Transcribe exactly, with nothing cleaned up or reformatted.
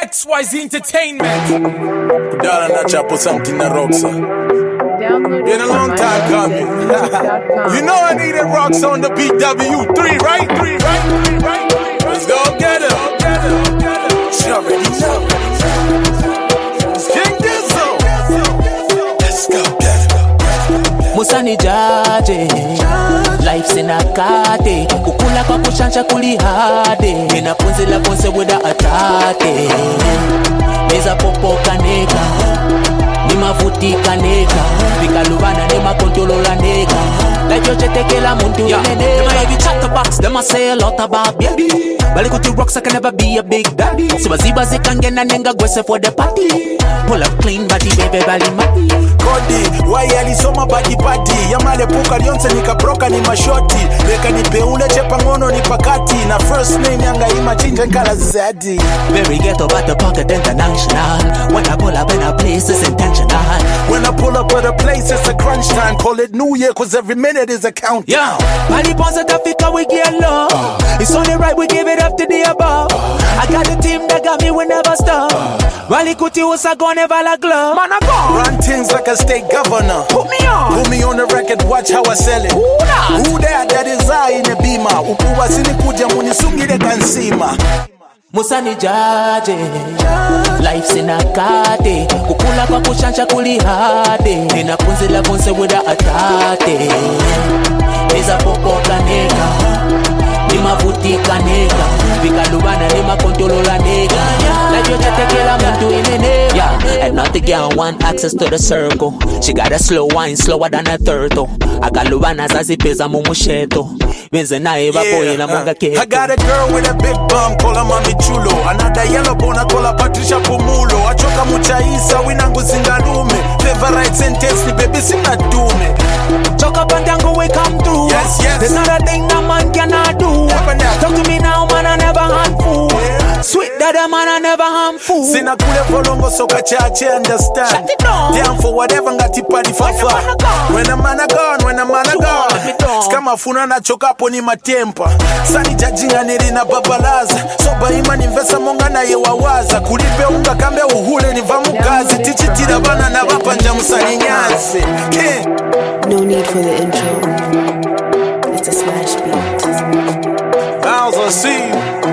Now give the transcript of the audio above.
X Y Z Entertainment. Kudala na chapo something na Roxa. Been a long time coming. You know I needed Roxa on the B W three, right? Three, right? Three, right? Let's go get it. She already know. King Dizzo. Let's go get it. Musani jaje, life's in a kate. Kukula kwa kushanja kuli hade. Nina punzi la ponse wida atate. Neza popo kaneka, nima futi kaneka. Vika lubana nima kontolo la neka. Like yo cheteke la muntu yeah. Nene. Them a heavy chatterbox, them a say a lot about baby. Balikuti rocks I can never be a big daddy. So baziba zikangena nenga gwese for the party. Pull up clean body baby bali mati. Kodi, why alisoma badi badi. Yamale puka lionse nikaproka ni mashoti. Leka ni peule chepa ngono ni pakati. Na first name yanga ima chinja nkala zadi. Very ghetto but the pocket international. When I pull up in a place it's intentional. When I pull up at a place it's a crunch time. Call it New Year cause every minute is a countdown. Yeah, Bali Ponce Africa we get love. uh. It's only right we give it up to the above. uh. I got the team that got me we never stop. Wali Kuti was a gun never la glove. Man I go run things like a state governor. Put me on, put me on the record, watch how I sell it. Who that? Who that? That is I in a beamer. Upuwa sini kuja munisungi de kansima. Musani jaje, life's in a kate. Kukula kwa kushansha kuli hade. Nina punzi la ponse wida atate. Neza popo kaneka, nima futi kaneka. Vika lubana nima kontolo la neka. Like yo cheteke la muntu inene. Yeah, and not the girl want access to the circle. She got a slow wine, slower than a turtle. Akalubana zazi pesa mumusheto. Benze na eva boy na mwanga keto. I got a girl with a big bum, call her Mami Chulo. Another yellow bone, I call her Patricia Pumulo. Achoka muchaisa, winangu zingalume. Favorite sentence, ni baby sina dume. Choka pandango we come through. Yes, yes. There's not a thing that man cannot do. Never, never. Talk to me now, man, I never handful. Yeah. Sweet dada, man, I never harmful. Sina kule folongo so kachache understand. Shut it down. Down for whatever ngati party for fun. When a man a gone, when a man a gone. Skama funa na choka po ni matempa. Sani jajinga nili na babalaza. Soba ima ni mvesa monga na ye wawaza. Kulipe unga kambe uhule ni vamu kazi. Tichitira bana na vapanja musani nyansi. Okay. No need for the intro. It's a smash beat. How's I see you?